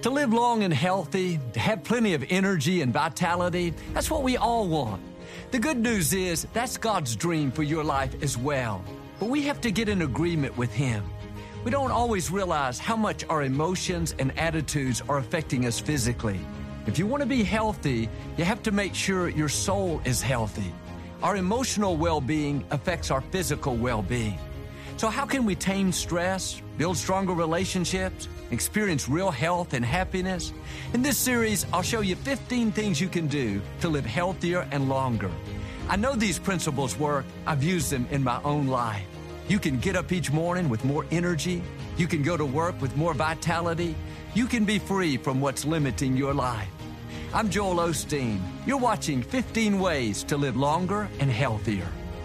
To live long and healthy, to have plenty of energy and vitality, that's what we all want. The good news is that's God's dream for your life as well. But we have to get in agreement with Him. We don't always realize how much our emotions and attitudes are affecting us physically. If you want to be healthy, you have to make sure your soul is healthy. Our emotional well-being affects our physical well-being. So how can we tame stress, build stronger relationships, experience real health and happiness? In this series, I'll show you 15 things you can do to live healthier and longer. I know these principles work. I've used them in my own life. You can get up each morning with more energy. You can go to work with more vitality. You can be free from what's limiting your life. I'm Joel Osteen. You're watching 15 Ways to Live Longer and Healthier.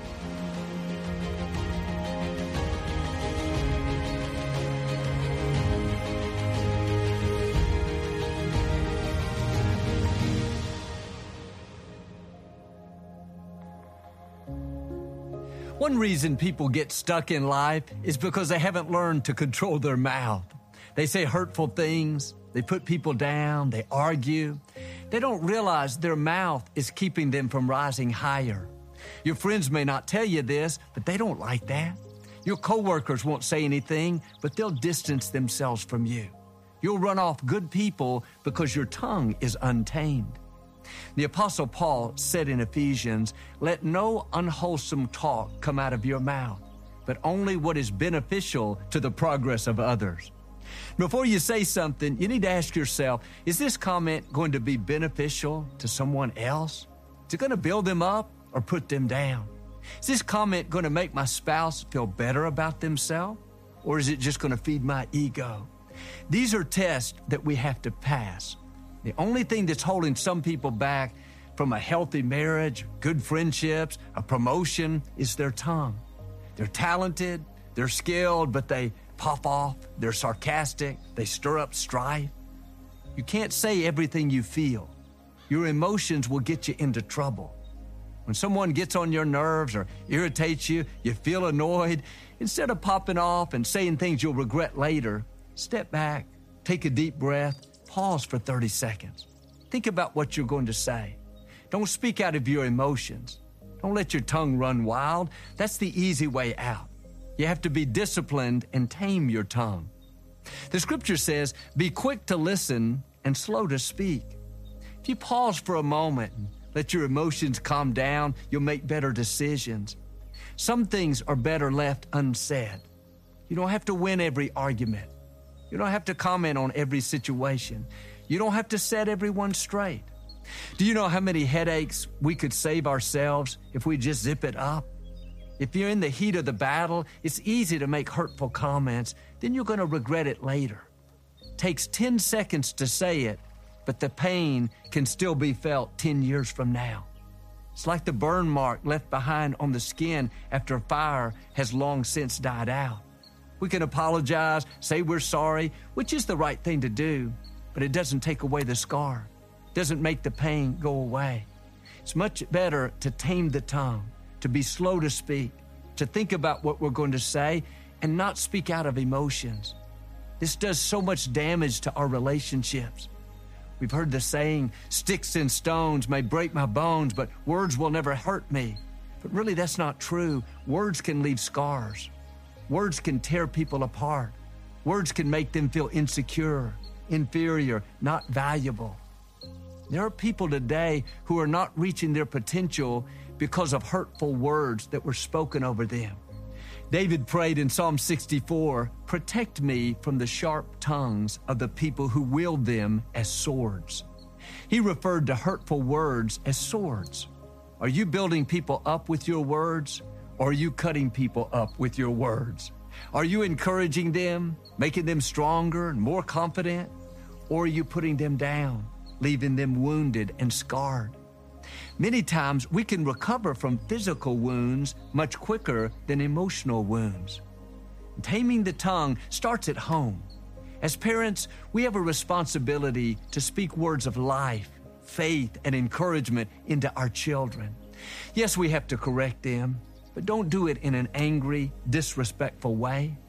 One reason people get stuck in life is because they haven't learned to control their mouth. They say hurtful things, they put people down, they argue. They don't realize their mouth is keeping them from rising higher. Your friends may not tell you this, but they don't like that. Your coworkers won't say anything, but they'll distance themselves from you. You'll run off good people because your tongue is untamed. The Apostle Paul said in Ephesians, "Let no unwholesome talk come out of your mouth, but only what is beneficial to the progress of others." Before you say something, you need to ask yourself, is this comment going to be beneficial to someone else? Is it going to build them up or put them down? Is this comment going to make my spouse feel better about themselves, or is it just going to feed my ego? These are tests that we have to pass. The only thing that's holding some people back from a healthy marriage, good friendships, a promotion is their tongue. They're talented, they're skilled, but they pop off, they're sarcastic, they stir up strife. You can't say everything you feel. Your emotions will get you into trouble. When someone gets on your nerves or irritates you, you feel annoyed. Instead of popping off and saying things you'll regret later, step back, take a deep breath, pause for 30 seconds. Think about what you're going to say. Don't speak out of your emotions. Don't let your tongue run wild. That's the easy way out. You have to be disciplined and tame your tongue. The scripture says, "Be quick to listen and slow to speak." If you pause for a moment and let your emotions calm down, you'll make better decisions. Some things are better left unsaid. You don't have to win every argument. You don't have to comment on every situation. You don't have to set everyone straight. Do you know how many headaches we could save ourselves if we just zip it up? If you're in the heat of the battle, it's easy to make hurtful comments. Then you're going to regret it later. It takes 10 seconds to say it, but the pain can still be felt 10 years from now. It's like the burn mark left behind on the skin after a fire has long since died out. We can apologize, say we're sorry, which is the right thing to do, but it doesn't take away the scar. It doesn't make the pain go away. It's much better to tame the tongue, to be slow to speak, to think about what we're going to say, and not speak out of emotions. This does so much damage to our relationships. We've heard the saying, "Sticks and stones may break my bones, but words will never hurt me." But really, that's not true. Words can leave scars. Words can tear people apart. Words can make them feel insecure, inferior, not valuable. There are people today who are not reaching their potential because of hurtful words that were spoken over them. David prayed in Psalm 64, "Protect me from the sharp tongues of the people who wield them as swords." He referred to hurtful words as swords. Are you building people up with your words? Or are you cutting people up with your words? Are you encouraging them, making them stronger and more confident? Or are you putting them down, leaving them wounded and scarred? Many times we can recover from physical wounds much quicker than emotional wounds. Taming the tongue starts at home. As parents, we have a responsibility to speak words of life, faith, and encouragement into our children. Yes, we have to correct them, but don't do it in an angry, disrespectful way.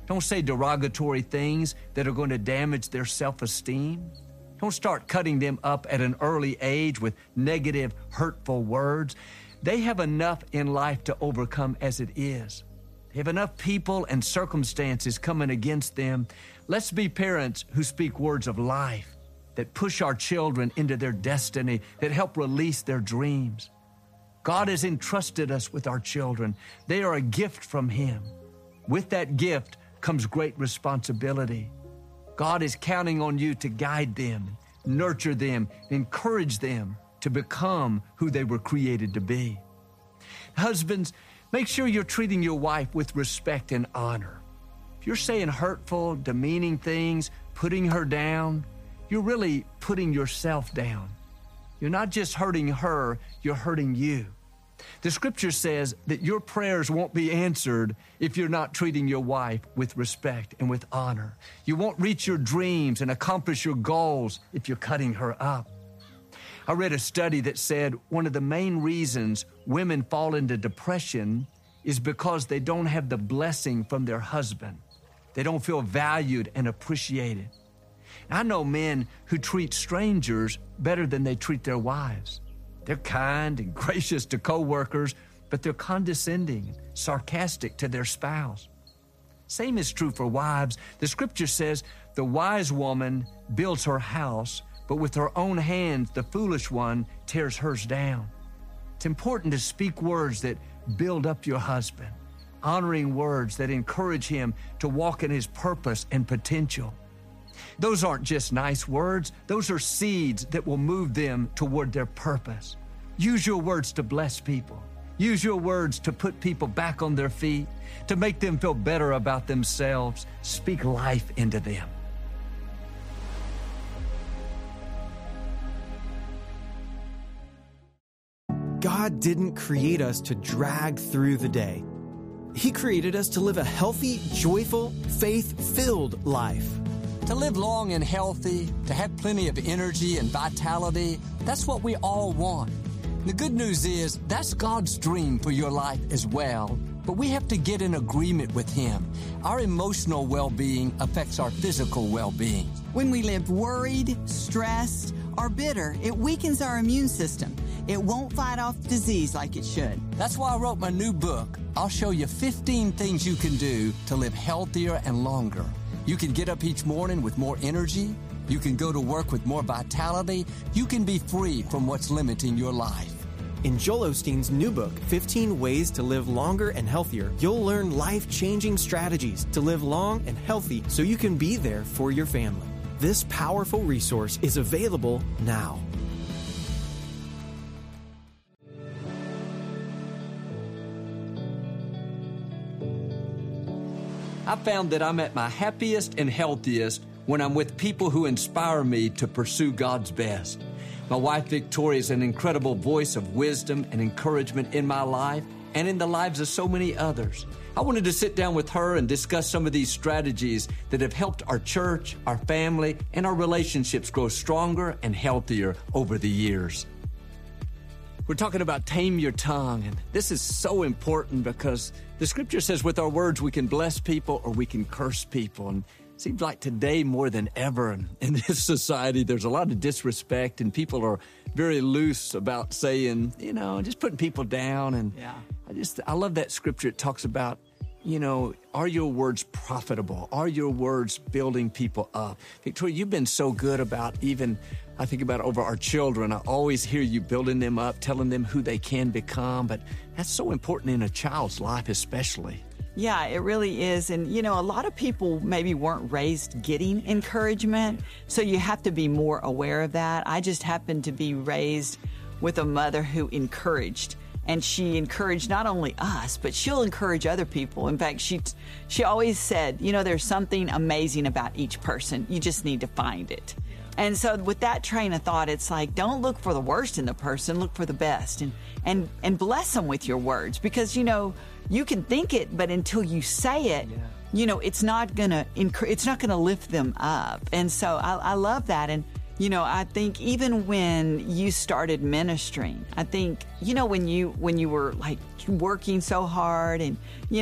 Don't say derogatory things that are going to damage their self-esteem. Don't start cutting them up at an early age with negative, hurtful words. They have enough in life to overcome as it is. They have enough people and circumstances coming against them. Let's be parents who speak words of life, that push our children into their destiny, that help release their dreams. God has entrusted us with our children. They are a gift from Him. With that gift comes great responsibility. God is counting on you to guide them, nurture them, encourage them to become who they were created to be. Husbands, make sure you're treating your wife with respect and honor. If you're saying hurtful, demeaning things, putting her down, you're really putting yourself down. You're not just hurting her, you're hurting you. The scripture says that your prayers won't be answered if you're not treating your wife with respect and with honor. You won't reach your dreams and accomplish your goals if you're cutting her up. I read a study that said one of the main reasons women fall into depression is because they don't have the blessing from their husband. They don't feel valued and appreciated. I know men who treat strangers better than they treat their wives. They're kind and gracious to coworkers, but they're condescending and sarcastic to their spouse. Same is true for wives. The scripture says the wise woman builds her house, but with her own hands, the foolish one tears hers down. It's important to speak words that build up your husband, honoring words that encourage him to walk in his purpose and potential. Those aren't just nice words. Those are seeds that will move them toward their purpose. Use your words to bless people. Use your words to put people back on their feet, to make them feel better about themselves. Speak life into them. God didn't create us to drag through the day. He created us to live a healthy, joyful, faith-filled life. To live long and healthy, to have plenty of energy and vitality, that's what we all want. The good news is that's God's dream for your life as well, but we have to get in agreement with Him. Our emotional well-being affects our physical well-being. When we live worried, stressed, or bitter, it weakens our immune system. It won't fight off disease like it should. That's why I wrote my new book. I'll show you 15 things you can do to live healthier and longer. You can get up each morning with more energy. You can go to work with more vitality. You can be free from what's limiting your life. In Joel Osteen's new book, 15 Ways to Live Longer and Healthier, you'll learn life-changing strategies to live long and healthy so you can be there for your family. This powerful resource is available now. I found that I'm at my happiest and healthiest when I'm with people who inspire me to pursue God's best. My wife, Victoria, is an incredible voice of wisdom and encouragement in my life and in the lives of so many others. I wanted to sit down with her and discuss some of these strategies that have helped our church, our family, and our relationships grow stronger and healthier over the years. We're talking about tame your tongue, and this is so important because the scripture says with our words we can bless people or we can curse people. And it seems like today more than ever in this society there's a lot of disrespect and people are very loose about saying, just putting people down. And I love that scripture. It talks about, are your words profitable? Are your words building people up? Victoria, you've been so good about I think about over our children. I always hear you building them up, telling them who they can become, but that's so important in a child's life especially. Yeah, it really is. And, a lot of people maybe weren't raised getting encouragement, so you have to be more aware of that. I just happened to be raised with a mother who encouraged. And she encouraged not only us, but she'll encourage other people. In fact, she always said, there's something amazing about each person. You just need to find it. Yeah. And so with that train of thought, it's like, don't look for the worst in the person, look for the best. And bless them with your words. Because, you can think it, but until you say it, it's not gonna lift them up. And so I love that. And I think even when you started ministering, I think, when you were like working so hard and,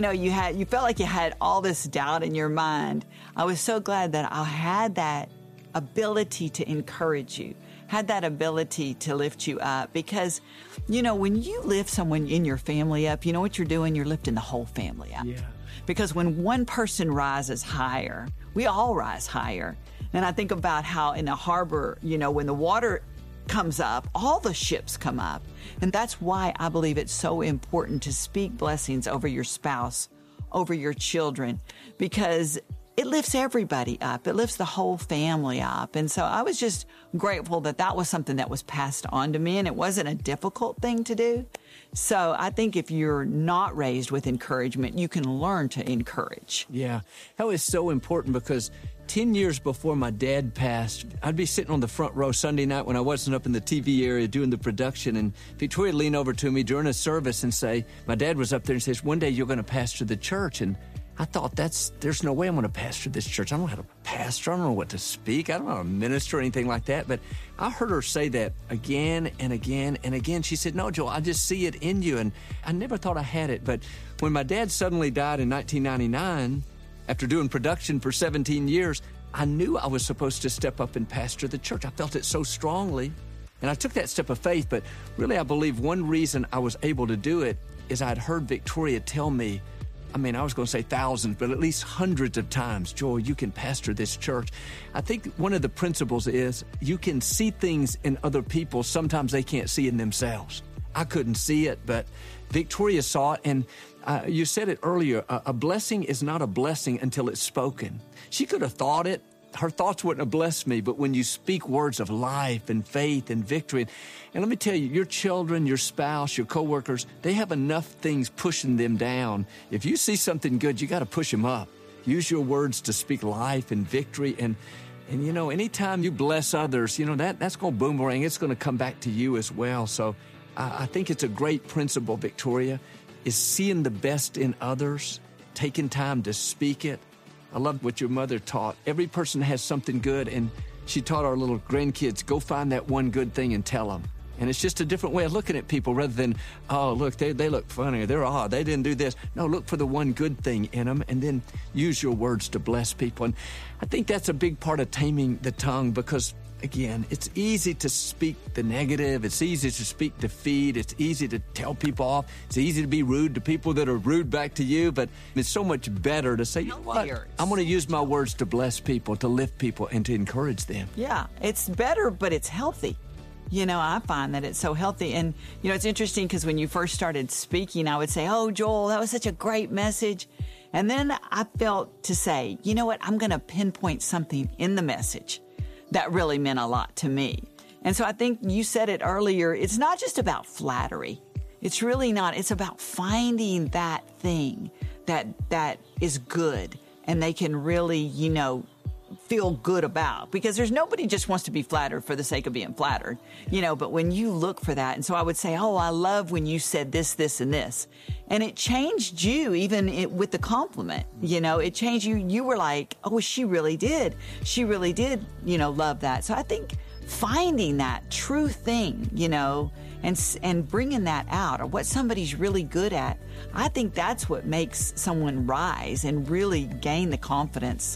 you felt like you had all this doubt in your mind. I was so glad that I had that ability to encourage you, had that ability to lift you up, because, when you lift someone in your family up, you know what you're doing? You're lifting the whole family up. Yeah. Because when one person rises higher, we all rise higher. And I think about how in a harbor, when the water comes up, all the ships come up. And that's why I believe it's so important to speak blessings over your spouse, over your children, because it lifts everybody up. It lifts the whole family up. And so I was just grateful that that was something that was passed on to me, and it wasn't a difficult thing to do. So I think if you're not raised with encouragement, you can learn to encourage. Yeah, that was so important because 10 years before my dad passed, I'd be sitting on the front row Sunday night when I wasn't up in the TV area doing the production, and Victoria would lean over to me during a service and say, my dad was up there and says, one day you're going to pastor the church. And I thought, there's no way I'm going to pastor this church. I don't know how to pastor. I don't know what to speak. I don't know how to minister or anything like that. But I heard her say that again and again and again. She said, no, Joel, I just see it in you. And I never thought I had it. But when my dad suddenly died in 1999, after doing production for 17 years, I knew I was supposed to step up and pastor the church. I felt it so strongly. And I took that step of faith. But really, I believe one reason I was able to do it is I'd heard Victoria tell me, I was going to say thousands, but at least hundreds of times, Joel, you can pastor this church. I think one of the principles is you can see things in other people sometimes they can't see in themselves. I couldn't see it, but Victoria saw it, and you said it earlier, a blessing is not a blessing until it's spoken. She could have thought it. Her thoughts wouldn't have blessed me, but when you speak words of life and faith and victory, and let me tell you, your children, your spouse, your coworkers, they have enough things pushing them down. If you see something good, you got to push them up. Use your words to speak life and victory, and anytime you bless others, that's going to boomerang. It's going to come back to you as well. So I think it's a great principle, Victoria, is seeing the best in others, taking time to speak it. I love what your mother taught. Every person has something good, and she taught our little grandkids, go find that one good thing and tell them. And it's just a different way of looking at people rather than, oh, look, they look funny, they're odd, they didn't do this. No, look for the one good thing in them, and then use your words to bless people. And I think that's a big part of taming the tongue because, again, it's easy to speak the negative. It's easy to speak defeat. It's easy to tell people off. It's easy to be rude to people that are rude back to you. But it's so much better to say, you know what? I'm going to use my words to bless people, to lift people, and to encourage them. Yeah, it's better, but it's healthy. I find that it's so healthy. And, it's interesting because when you first started speaking, I would say, oh, Joel, that was such a great message. And then I felt to say, you know what? I'm going to pinpoint something in the message that really meant a lot to me. And so I think you said it earlier, it's not just about flattery. It's really not. It's about finding that thing that is good and they can really, feel good about, because there's nobody just wants to be flattered for the sake of being flattered, but when you look for that. And so I would say, oh, I love when you said this, this, and this. And it changed you even with the compliment, it changed you. You were like, oh, she really did. She really did, love that. So I think finding that true thing, and bringing that out, or what somebody's really good at, I think that's what makes someone rise and really gain the confidence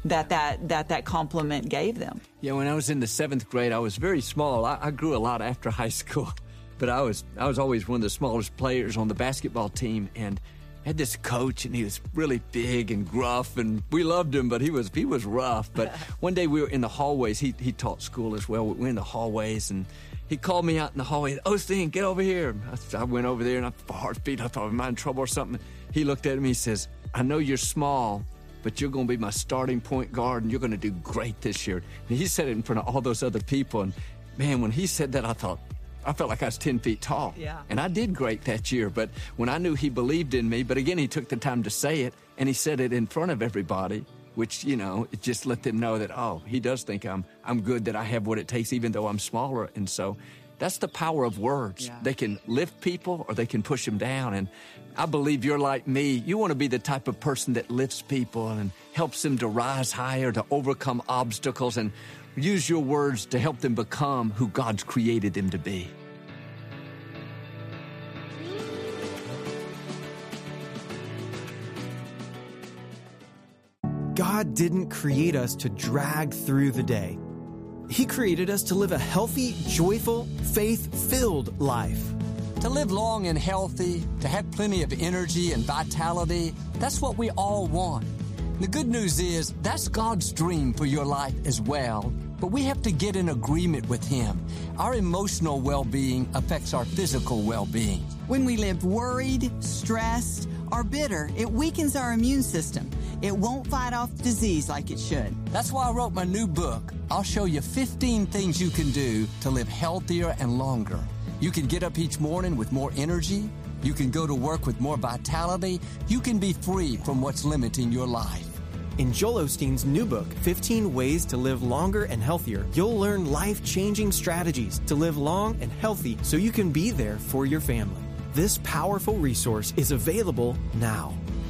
that compliment gave them. Yeah, when I was in the 7th grade, I was very small. I grew a lot after high school, but I was always one of the smallest players on the basketball team, and I had this coach, and he was really big and gruff, and we loved him, but he was rough. But one day we were in the hallways. He taught school as well. We were in the hallways, and he called me out in the hallway. Osteen, get over here. I went over there, and I heartbeat. I thought, am I in trouble or something? He looked at me. He says, I know you're small, but you're going to be my starting point guard, and you're going to do great this year. And he said it in front of all those other people. And, man, when he said that, I felt like I was 10 feet tall. Yeah. And I did great that year. But when I knew he believed in me, but again, he took the time to say it, and he said it in front of everybody, which, it just let them know that, oh, he does think I'm good, that I have what it takes, even though I'm smaller. And so that's the power of words. Yeah. They can lift people or they can push them down. And I believe you're like me. You want to be the type of person that lifts people and helps them to rise higher, to overcome obstacles. And Use your words to help them become who God's created them to be. God didn't create us to drag through the day. He created us to live a healthy, joyful, faith-filled life. To live long and healthy, to have plenty of energy and vitality, that's what we all want. The good news is that's God's dream for your life as well, but we have to get in agreement with Him. Our emotional well-being affects our physical well-being. When we live worried, stressed, or bitter, it weakens our immune system. It won't fight off disease like it should. That's why I wrote my new book. I'll show you 15 things you can do to live healthier and longer. You can get up each morning with more energy. You can go to work with more vitality. You can be free from what's limiting your life. In Joel Osteen's new book, 15 Ways to Live Longer and Healthier, you'll learn life-changing strategies to live long and healthy so you can be there for your family. This powerful resource is available now.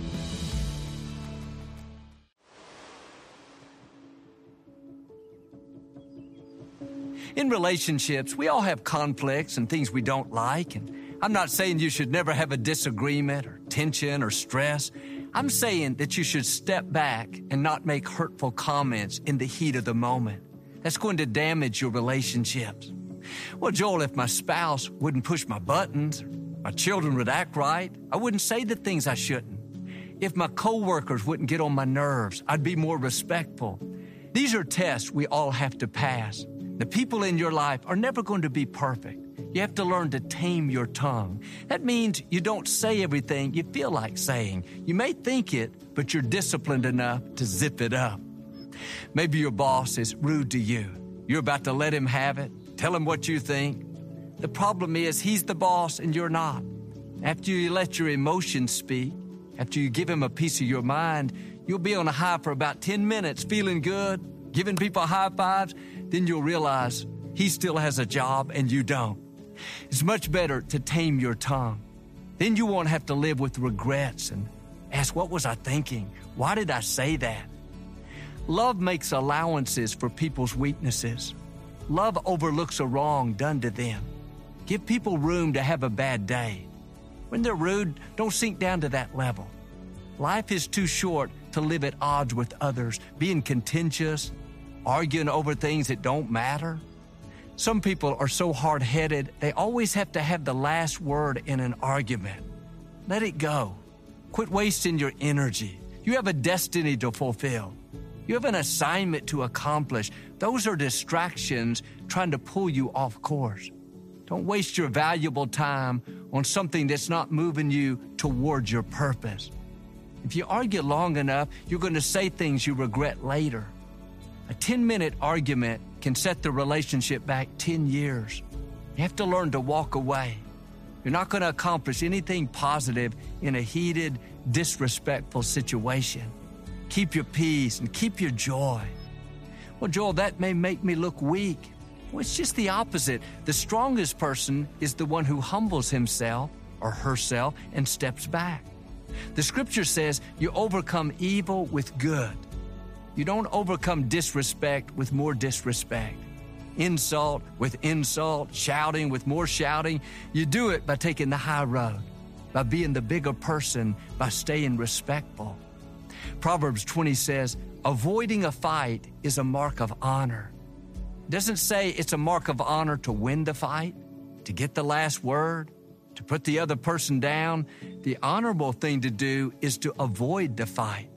In relationships, we all have conflicts and things we don't like, and I'm not saying you should never have a disagreement or tension or stress. I'm saying that you should step back and not make hurtful comments in the heat of the moment. That's going to damage your relationships. Well, Joel, if my spouse wouldn't push my buttons, my children would act right, I wouldn't say the things I shouldn't. If my coworkers wouldn't get on my nerves, I'd be more respectful. These are tests we all have to pass. The people in your life are never going to be perfect. You have to learn to tame your tongue. That means you don't say everything you feel like saying. You may think it, but you're disciplined enough to zip it up. Maybe your boss is rude to you. You're about to let him have it. Tell him what you think. The problem is he's the boss and you're not. After you let your emotions speak, after you give him a piece of your mind, you'll be on a high for about 10 minutes, feeling good, giving people high fives. Then you'll realize he still has a job and you don't. It's much better to tame your tongue. Then you won't have to live with regrets and ask, what was I thinking? Why did I say that? Love makes allowances for people's weaknesses. Love overlooks a wrong done to them. Give people room to have a bad day. When they're rude, don't sink down to that level. Life is too short to live at odds with others, being contentious, arguing over things that don't matter. Some people are so hard-headed, they always have to have the last word in an argument. Let it go. Quit wasting your energy. You have a destiny to fulfill. You have an assignment to accomplish. Those are distractions trying to pull you off course. Don't waste your valuable time on something that's not moving you towards your purpose. If you argue long enough, you're going to say things you regret later. A 10-minute argument can set the relationship back 10 years. You have to learn to walk away. You're not going to accomplish anything positive in a heated, disrespectful situation. Keep your peace and keep your joy. Well, Joel, that may make me look weak. Well, it's just the opposite. The strongest person is the one who humbles himself or herself and steps back. The scripture says you overcome evil with good. You don't overcome disrespect with more disrespect. Insult with insult, shouting with more shouting. You do it by taking the high road, by being the bigger person, by staying respectful. Proverbs 20 says, avoiding a fight is a mark of honor. It doesn't say it's a mark of honor to win the fight, to get the last word, to put the other person down. The honorable thing to do is to avoid the fight.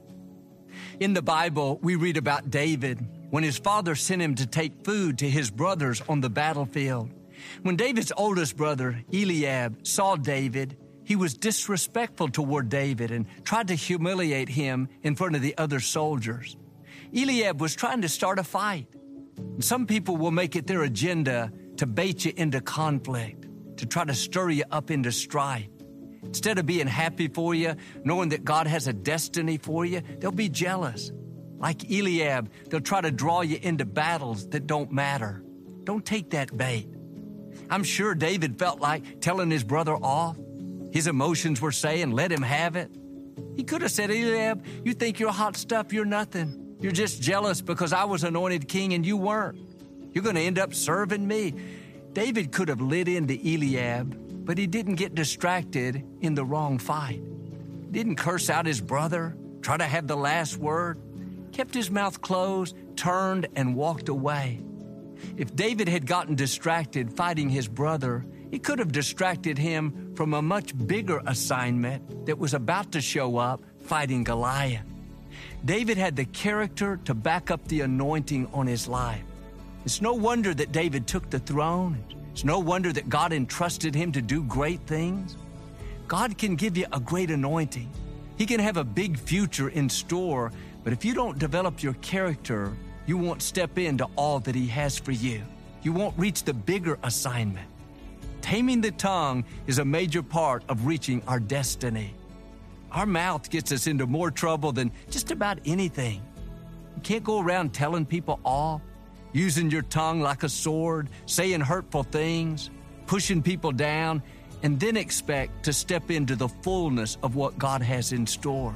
In the Bible, we read about David when his father sent him to take food to his brothers on the battlefield. When David's oldest brother, Eliab, saw David, he was disrespectful toward David and tried to humiliate him in front of the other soldiers. Eliab was trying to start a fight. Some people will make it their agenda to bait you into conflict, to try to stir you up into strife. Instead of being happy for you, knowing that God has a destiny for you, they'll be jealous. Like Eliab, they'll try to draw you into battles that don't matter. Don't take that bait. I'm sure David felt like telling his brother off. His emotions were saying, let him have it. He could have said, Eliab, you think you're hot stuff, you're nothing. You're just jealous because I was anointed king and you weren't. You're going to end up serving me. David could have lit into Eliab, but he didn't get distracted in the wrong fight. He didn't curse out his brother, try to have the last word, kept his mouth closed, turned, and walked away. If David had gotten distracted fighting his brother, it could have distracted him from a much bigger assignment that was about to show up, fighting Goliath. David had the character to back up the anointing on his life. It's no wonder that David took the throne. It's no wonder that God entrusted him to do great things. God can give you a great anointing. He can have a big future in store, but if you don't develop your character, you won't step into all that He has for you. You won't reach the bigger assignment. Taming the tongue is a major part of reaching our destiny. Our mouth gets us into more trouble than just about anything. You can't go around telling people off, using your tongue like a sword, saying hurtful things, pushing people down, and then expect to step into the fullness of what God has in store.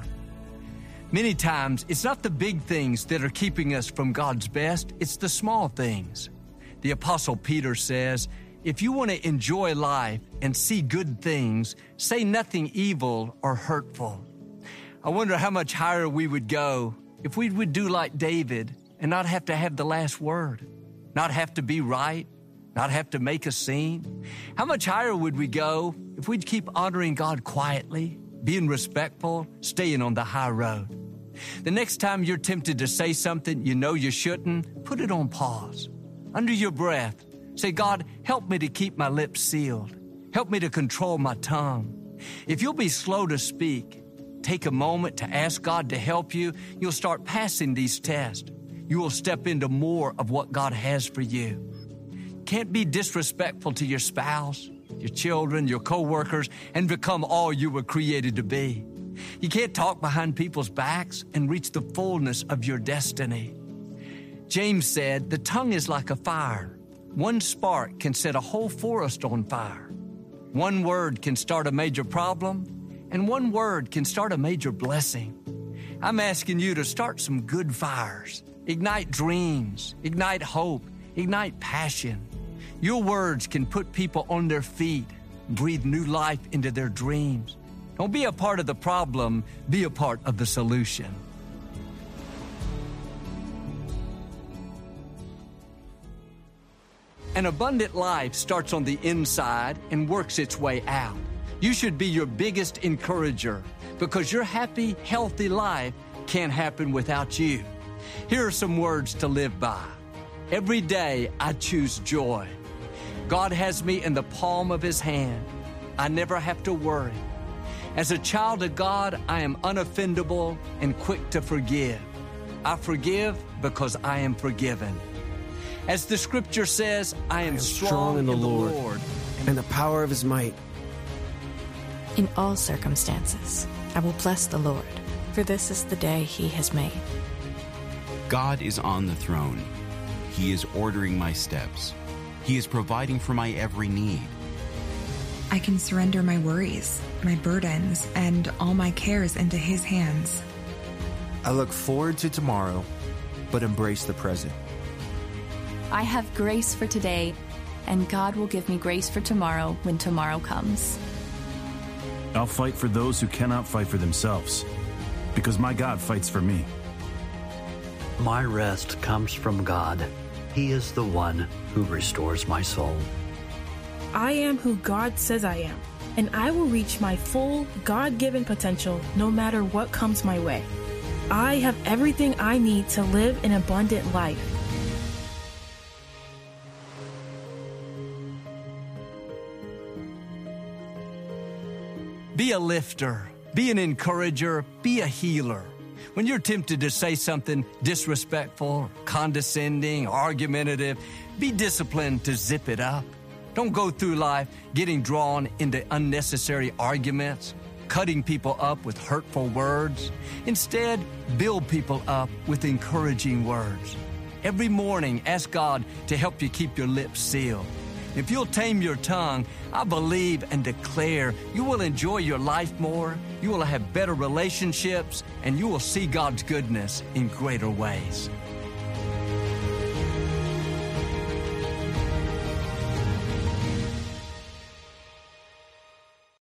Many times, it's not the big things that are keeping us from God's best, it's the small things. The Apostle Peter says, if you want to enjoy life and see good things, say nothing evil or hurtful. I wonder how much higher we would go if we would do like David and not have to have the last word, not have to be right, not have to make a scene. How much higher would we go if we'd keep honoring God quietly, being respectful, staying on the high road? The next time you're tempted to say something you know you shouldn't, put it on pause. Under your breath, say, God, help me to keep my lips sealed. Help me to control my tongue. If you'll be slow to speak, take a moment to ask God to help you, you'll start passing these tests. You will step into more of what God has for you. Can't be disrespectful to your spouse, your children, your co-workers, and become all you were created to be. You can't talk behind people's backs and reach the fullness of your destiny. James said, the tongue is like a fire. One spark can set a whole forest on fire. One word can start a major problem, and one word can start a major blessing. I'm asking you to start some good fires. Ignite dreams, ignite hope, ignite passion. Your words can put people on their feet, breathe new life into their dreams. Don't be a part of the problem, be a part of the solution. An abundant life starts on the inside and works its way out. You should be your biggest encourager because your happy, healthy life can't happen without you. Here are some words to live by. Every day I choose joy. God has me in the palm of His hand. I never have to worry. As a child of God, I am unoffendable and quick to forgive. I forgive because I am forgiven. As the scripture says, I am strong in the Lord and the power of His might. In all circumstances, I will bless the Lord, for this is the day He has made. God is on the throne. He is ordering my steps. He is providing for my every need. I can surrender my worries, my burdens, and all my cares into His hands. I look forward to tomorrow, but embrace the present. I have grace for today, and God will give me grace for tomorrow when tomorrow comes. I'll fight for those who cannot fight for themselves, because my God fights for me. My rest comes from God. He is the one who restores my soul. I am who God says I am, and I will reach my full, God-given potential no matter what comes my way. I have everything I need to live an abundant life. Be a lifter, be an encourager, be a healer. When you're tempted to say something disrespectful, condescending, argumentative, be disciplined to zip it up. Don't go through life getting drawn into unnecessary arguments, cutting people up with hurtful words. Instead, build people up with encouraging words. Every morning, ask God to help you keep your lips sealed. If you'll tame your tongue, I believe and declare you will enjoy your life more, you will have better relationships, and you will see God's goodness in greater ways.